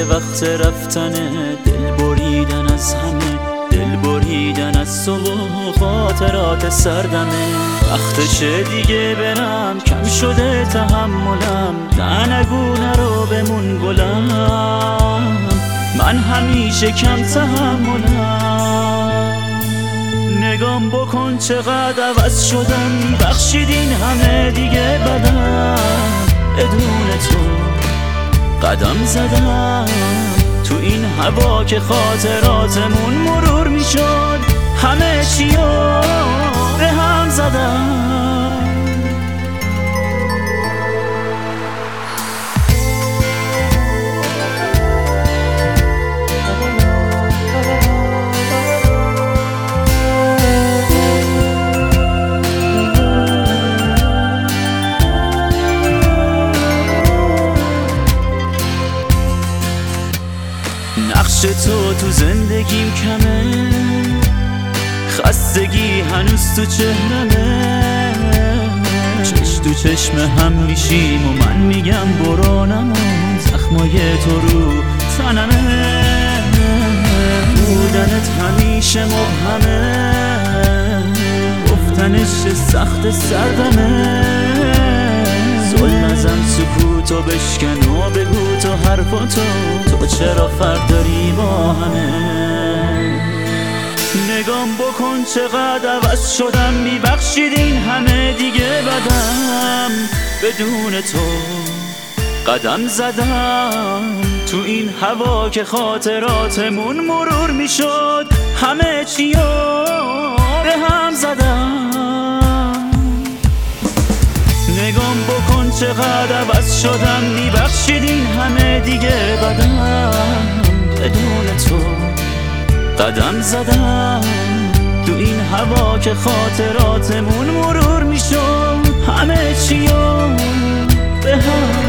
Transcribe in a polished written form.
که وقت رفتنه، دل بریدن از همه، دل بریدن از تو و خاطرات سردمه. وقتشه دیگه برم، کم شده تحملم، نه نگو نرو بمون گلم، من همیشه کم تحملم. نگام بکن چقدر عوض شدم، میبخشید این همه دیگه بدم، بدون تو قدم زدم تو این هوا که خاطراتمون مرور میشد، همه چیو به هم زدم. نقش تو زندگیم کمه، خستگی هنوز تو چهرمه، چش تو چشم هم میشیم و من میگم برو نمون، زخمای تو رو تنمه، بودنت همیشه مبهمه، گفتنش سخت سردمه، زل نزن سکوتو بشکن و بگو تو حرفاتو، تو چرا فرق داری با همه. نگام بکن چقدر عوض شدم، میبخشید این همه دیگه بدم، بدون تو قدم زدم تو این هوا که خاطراتمون مرور میشد، همه چیو به هم زدم. نگام بکن چقدر عوض شدم، میبخشید این همه دیگه بدم، بدون تو قدم زدم تو این هوا که خاطراتمون مرور میشد، همه چیو به هم